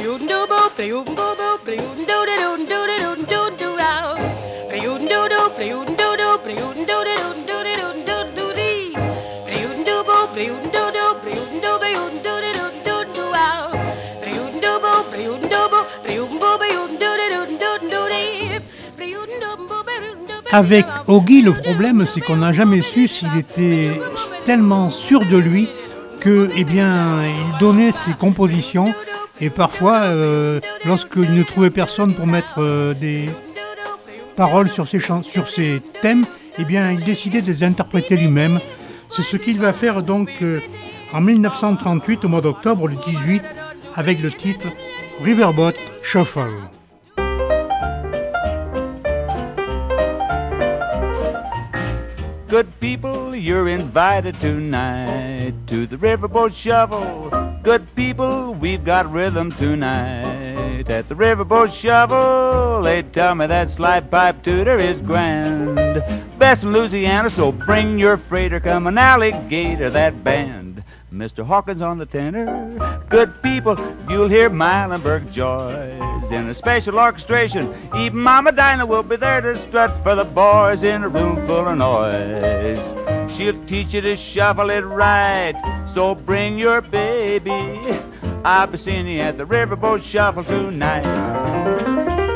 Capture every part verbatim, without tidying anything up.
Avec Oggy, le problème, c'est qu'on n'a jamais su s'il était tellement sûr de lui que, eh bien, il donnait ses compositions et parfois, euh, lorsqu'il ne trouvait personne pour mettre euh, des paroles sur ses, chans- sur ses thèmes, eh bien, il décidait de les interpréter lui-même. C'est ce qu'il va faire donc euh, en dix-neuf cent trente-huit, au mois d'octobre, le dix-huit, avec le titre Riverboat Shuffle. Good people, you're invited tonight to the Riverboat Shuffle. Good people, we've got rhythm tonight at the Riverboat Shuffle. They tell me that slide pipe tooter is grand, best in Louisiana, so bring your freighter, come an alligator, that band. Mister Hawkins on the tenor. Good people, you'll hear Milenberg joys in a special orchestration. Even Mama Dinah will be there to strut for the boys in a room full of noise. She'll teach you to shuffle it right, so bring your baby. I'll be seeing you at the Riverboat Shuffle tonight.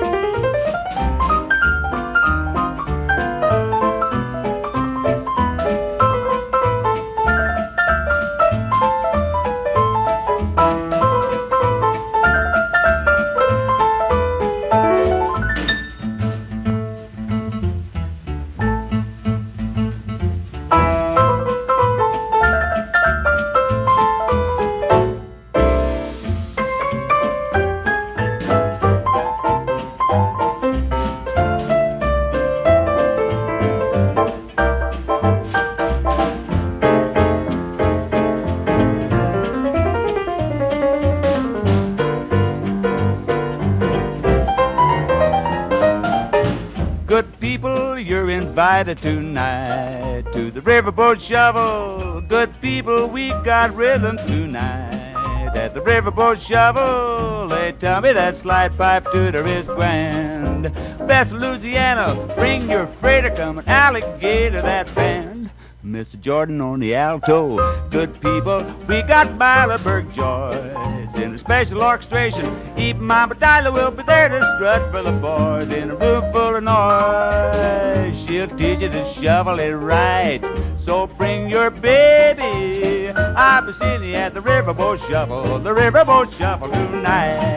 Invited tonight to the Riverboat Shuffle. Good people, we've got rhythm tonight at the Riverboat Shuffle. They tell me that slide pipe tooter is grand, best in Louisiana, bring your freighter, come an alligator, that band. Mister Jordan on the alto. Good people, we got Milenberg joys in a special orchestration. Even Mama Dinah will be there to strut for the boys in a room full of noise. She'll teach you to shovel it right, so bring your baby. I'll be seeing you at the Riverboat Shuffle, the Riverboat Shuffle tonight.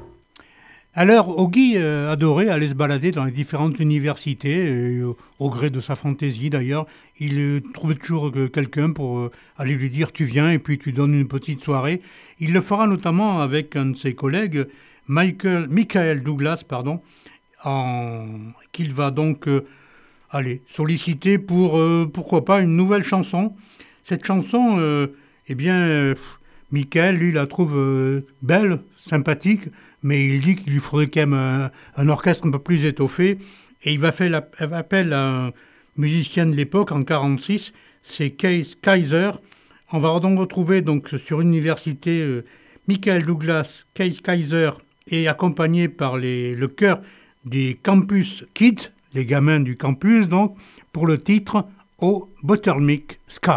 Alors, Oggy euh, adorait aller se balader dans les différentes universités, euh, au gré de sa fantaisie d'ailleurs. Il euh, trouvait toujours euh, quelqu'un pour euh, aller lui dire « tu viens » et puis tu donnes une petite soirée. Il le fera notamment avec un de ses collègues, Michael, Michael Douglas, pardon, en, qu'il va donc euh, aller solliciter pour, euh, pourquoi pas, une nouvelle chanson. Cette chanson, euh, eh bien, euh, Michael, lui, la trouve euh, belle, sympathique, mais il dit qu'il lui faudrait quand même un, un orchestre un peu plus étoffé. Et il va faire la, appel à un musicien de l'époque, en quarante-six, c'est Case Kaiser. On va donc retrouver donc, sur une université euh, Michael Douglas, Case Kaiser, et accompagné par les, le chœur des Campus Kids, les gamins du campus, donc, pour le titre « Oh Buttermilk Sky ».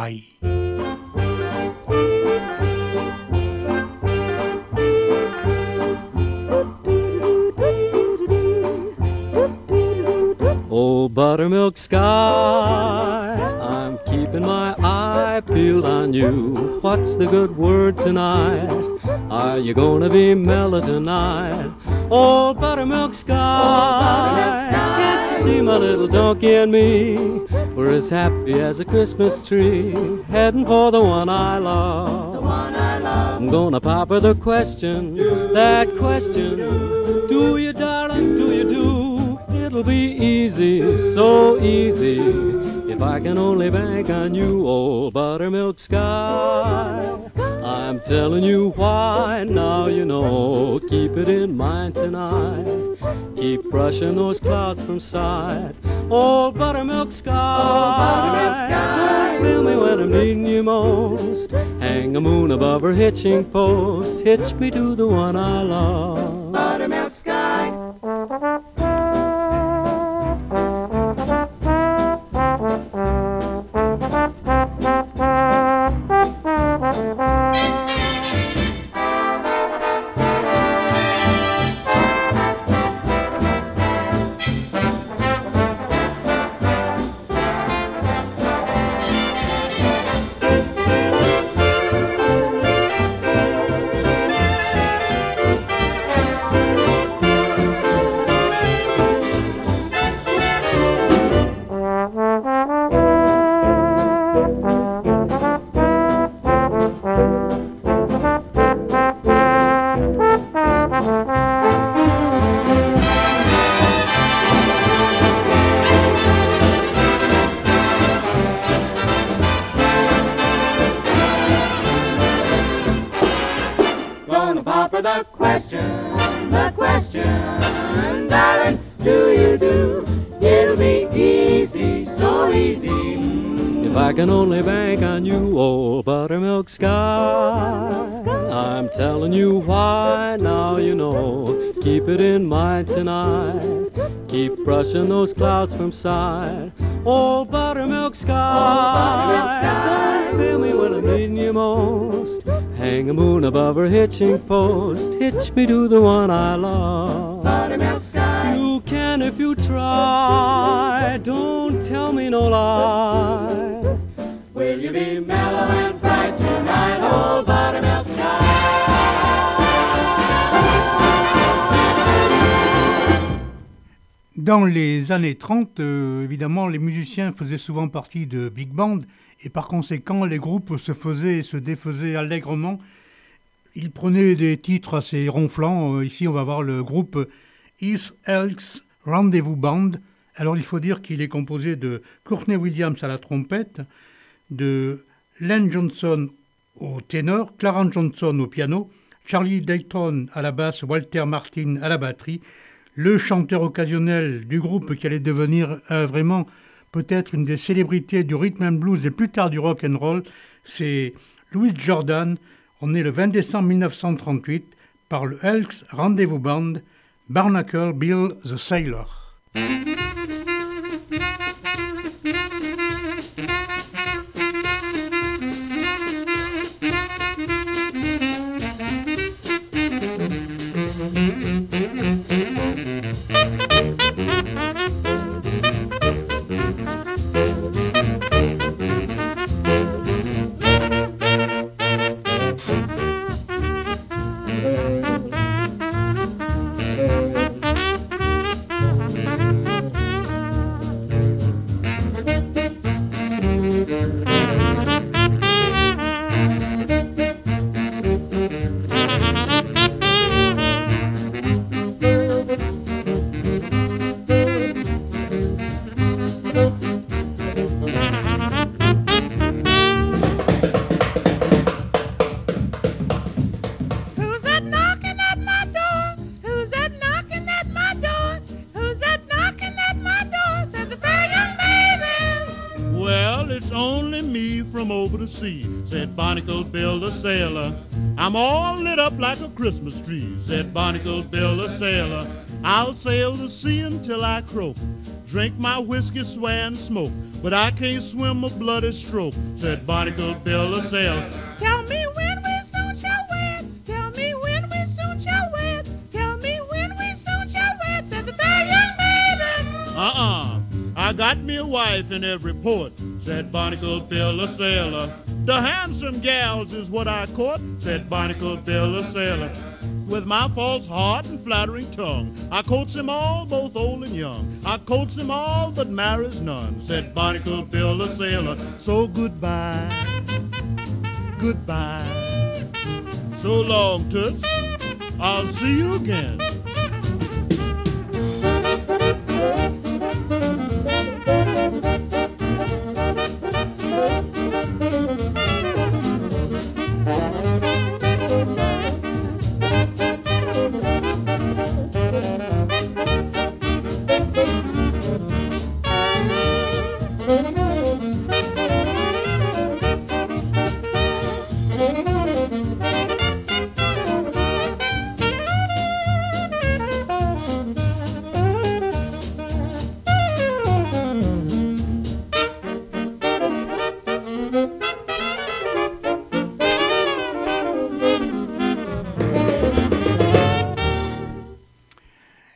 Oh, buttermilk sky, I'm keeping my eye peeled on you. What's the good word tonight? Are you gonna be mellow tonight? Oh, buttermilk sky, oh, buttermilk sky, can't you see my little donkey and me? We're as happy as a Christmas tree, heading for the one I love. The one I love. I'm gonna pop her the question, do that question, do, do you, darling, do you do? It'll be easy, so easy, if I can only bank on you, old buttermilk sky. I'm telling you why, now you know, keep it in mind tonight. keep brushing those clouds from sight. Old buttermilk sky, oh, buttermilk sky, don't fail me when I'm needing you most. Hang a moon above her hitching post, hitch me to the one I love. Buttermilk sky. The question, the question, darling, do you do? It'll be easy, so easy. If I can only bank on you, old buttermilk sky, I'm telling you why, now you know. Keep it in mind tonight, keep brushing those clouds from sight. Old buttermilk sky, oh, buttermilk sky, don't fail me when I'm needing you most. Hang a moon above her hitching post, hitch me to the one I love. Buttermilk sky. You can if you try, don't tell me no lie. Will you be mellow and bright tonight, old buttermilk sky? Dans les années trente, euh, évidemment, les musiciens faisaient souvent partie de big band et par conséquent, les groupes se faisaient et se défaisaient allègrement. Ils prenaient des titres assez ronflants. Euh, ici, on va voir le groupe East Elks Rendezvous Band. Alors, il faut dire qu'il est composé de Courtney Williams à la trompette, de Len Johnson au ténor, Clarence Johnson au piano, Charlie Dayton à la basse, Walter Martin à la batterie, le chanteur occasionnel du groupe qui allait devenir euh, vraiment peut-être une des célébrités du rhythm and blues et plus tard du rock and roll, c'est Louis Jordan. On est le vingt décembre mille neuf cent trente-huit par le Elks Rendezvous Band, Barnacle Bill the Sailor. Said Barnacle Bill the sailor, I'm all lit up like a Christmas tree. Said Barnacle Bill the sailor, I'll sail the sea until I croak, drink my whiskey, swear and smoke, but I can't swim a bloody stroke. Said Barnacle Bill the sailor, tell me when we soon shall wed, tell me when we soon shall wed, tell me when we soon shall wed, said the fair young maiden. Uh-uh, I got me a wife in every port. Said Barnacle Bill the sailor, the handsome gals is what I court. Said Barnacle Bill the sailor, with my false heart and flattering tongue, I courts them all, both old and young. I courts them all, but marries none. Said Barnacle Bill the sailor, so goodbye, goodbye, so long, Toots, I'll see you again.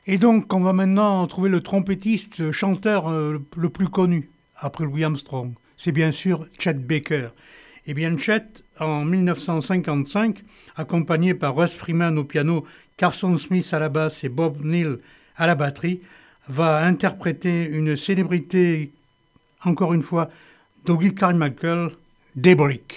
Et donc, on va maintenant trouver le trompettiste, chanteur euh, le plus connu, après Louis Armstrong. C'est bien sûr Chet Baker. Eh bien, Chet, en mille neuf cent cinquante-cinq, accompagné par Russ Freeman au piano, Carson Smith à la basse et Bob Neal à la batterie, va interpréter une célébrité, encore une fois, Dougie Carmichael, Daybreak.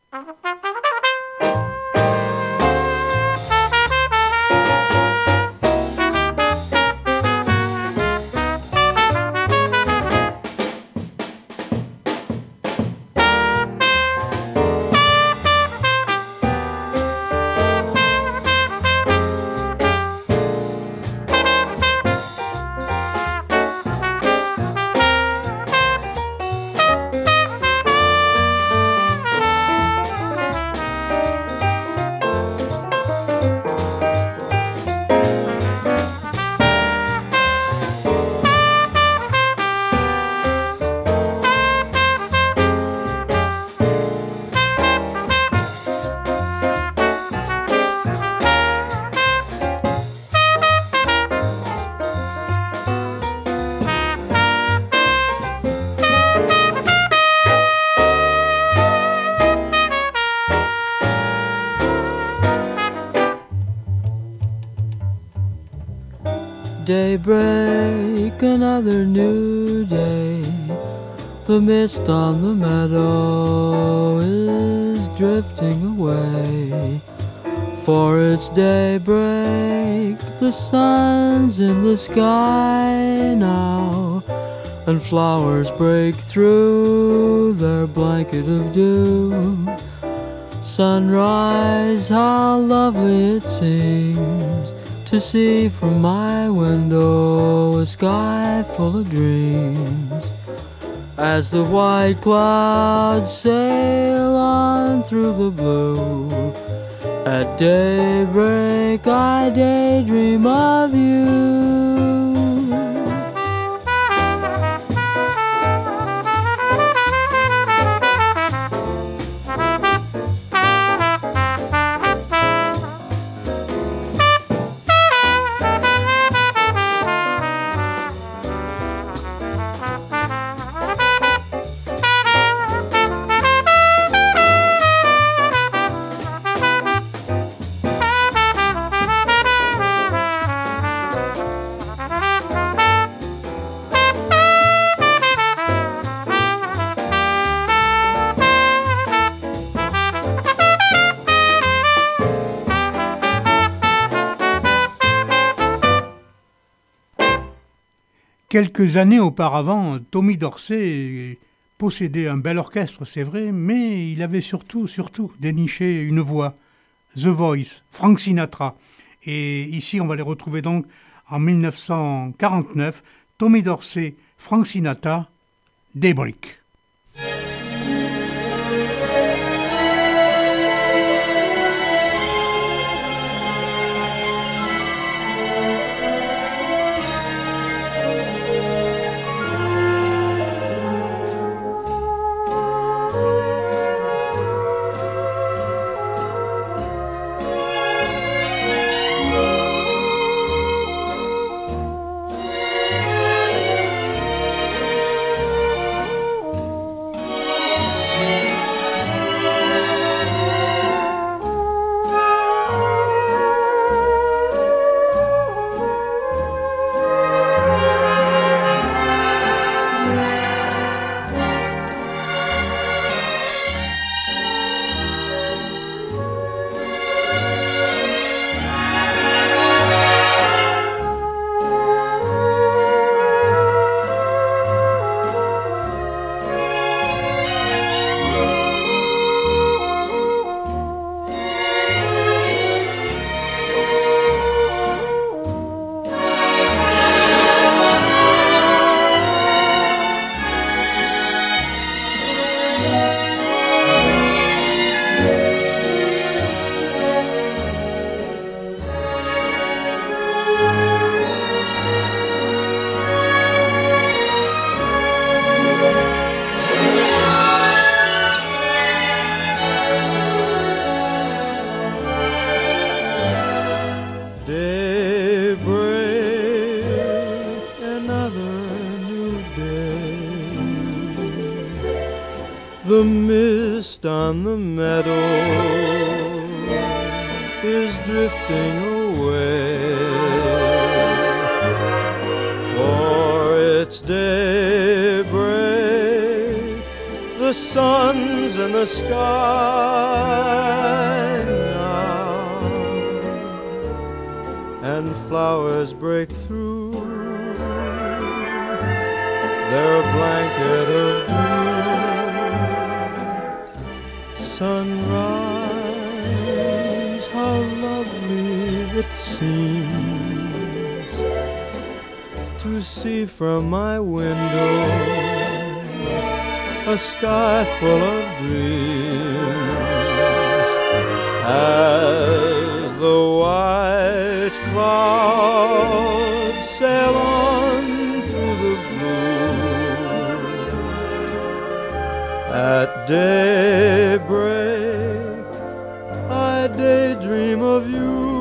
Daybreak, another new day. The mist on the meadow is drifting away. For it's daybreak, the sun's in the sky now, and flowers break through their blanket of dew. Sunrise, how lovely it seems to see from my window a sky full of dreams. As the white clouds sail on through the blue, at daybreak I daydream of you. Quelques années auparavant, Tommy Dorsey possédait un bel orchestre, c'est vrai, mais il avait surtout, surtout déniché une voix, The Voice, Frank Sinatra. Et ici, on va les retrouver donc en mille neuf cent quarante-neuf, Tommy Dorsey, Frank Sinatra, Daybreak. The mist on the meadow is drifting away, for it's daybreak, the sun's in the sky now, and flowers break through their blanket of dew. Sunrise, how lovely it seems to see from my window a sky full of dreams, as the white clouds sail on through the blue. At daybreak I daydream of you.